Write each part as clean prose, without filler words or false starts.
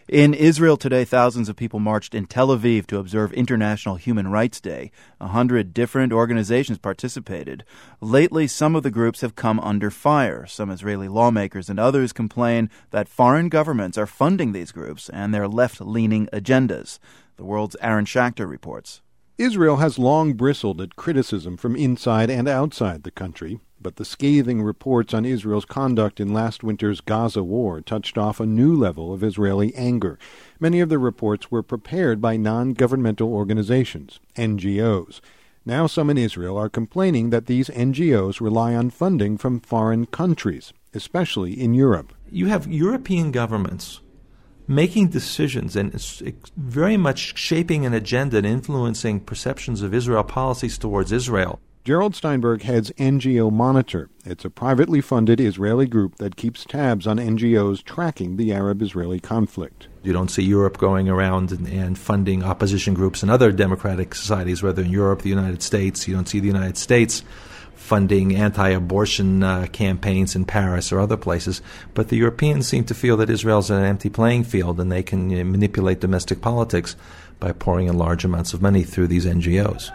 In Israel today, thousands of people marched in Tel Aviv to observe International Human Rights Day. 100 different organizations participated. Lately, some of the groups have come under fire. Some Israeli lawmakers and others complain that foreign governments are funding these groups and their left-leaning agendas. The World's Aaron Schachter reports. Israel has long bristled at criticism from inside and outside the country, but the scathing reports on Israel's conduct in last winter's Gaza war touched off a new level of Israeli anger. Many of the reports were prepared by non-governmental organizations, NGOs. Now some in Israel are complaining that these NGOs rely on funding from foreign countries, especially in Europe. You have European governments making decisions and very much shaping an agenda and influencing perceptions of Israel, policies towards Israel. Gerald Steinberg heads NGO Monitor. It's a privately funded Israeli group that keeps tabs on NGOs tracking the Arab-Israeli conflict. You don't see Europe going around and funding opposition groups in other democratic societies, whether in Europe, the United States. You don't see the United States funding anti-abortion campaigns in Paris or other places. But the Europeans seem to feel that Israel's an empty playing field and they can manipulate domestic politics by pouring in large amounts of money through these NGOs.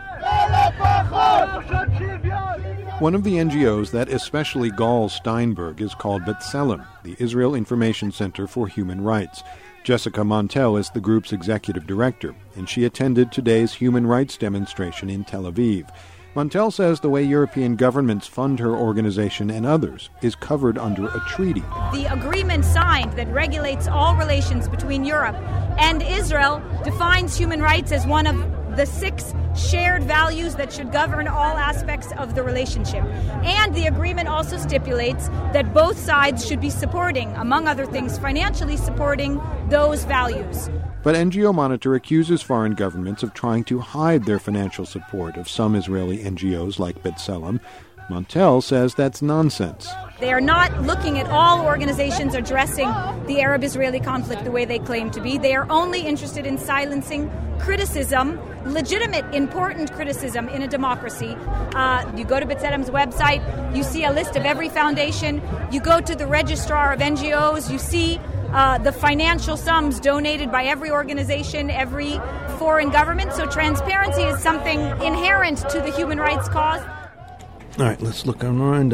One of the NGOs that especially galls Steinberg is called B'Tselem, the Israel Information Center for Human Rights. Jessica Montel is the group's executive director, and she attended today's human rights demonstration in Tel Aviv. Montel says the way European governments fund her organization and others is covered under a treaty. The agreement signed that regulates all relations between Europe and Israel defines human rights as one of the 6 shared values that should govern all aspects of the relationship. And the agreement also stipulates that both sides should be supporting, among other things, financially supporting those values. But NGO Monitor accuses foreign governments of trying to hide their financial support of some Israeli NGOs like B'Tselem. Montel says that's nonsense. They are not looking at all organizations addressing the Arab-Israeli conflict the way they claim to be. They are only interested in silencing criticism, legitimate, important criticism in a democracy. You go to B'Tselem's website, you see a list of every foundation. You go to the registrar of NGOs, you see the financial sums donated by every organization, every foreign government. So transparency is something inherent to the human rights cause. All right, let's look online,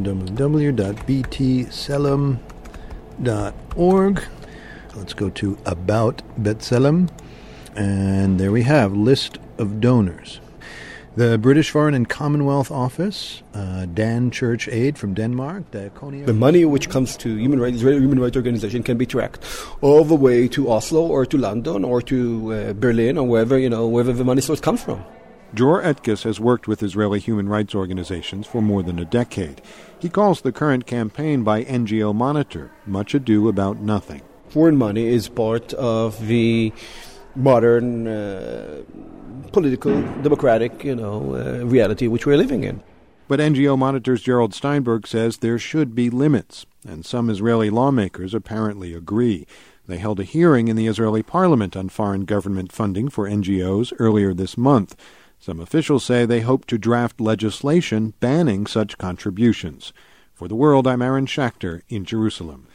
www.btselem.org. Let's go to About B'Tselem, and there we have list of donors. The British Foreign and Commonwealth Office, Dan Church Aid from Denmark, The money which comes to Israeli Human Rights Organization can be tracked all the way to Oslo or to London or to Berlin or wherever the money source comes from. Dror Etkes has worked with Israeli human rights organizations for more than a decade. He calls the current campaign by NGO Monitor much ado about nothing. Foreign money is part of the modern political, democratic, reality which we're living in. But NGO Monitor's Gerald Steinberg says there should be limits, and some Israeli lawmakers apparently agree. They held a hearing in the Israeli parliament on foreign government funding for NGOs earlier this month. Some officials say they hope to draft legislation banning such contributions. For The World, I'm Aaron Schachter in Jerusalem.